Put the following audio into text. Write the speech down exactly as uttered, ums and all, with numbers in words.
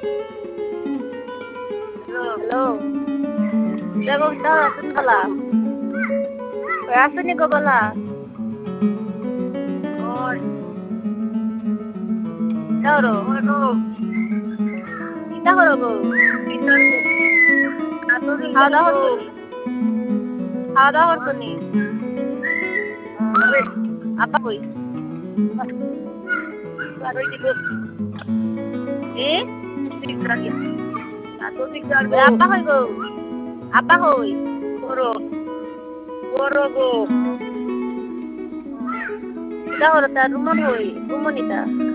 hello দেখো তাও আসুন বলা আসুনি গো বলা যাও চিন্তা করো গো খাওয়া দাওয়া করছো খাওয়া দাওয়া করছো নি আপা কই আপা কই গো আপা কই বড় বড় গো চিন্তা করো তার রুমন কই রুমনিতা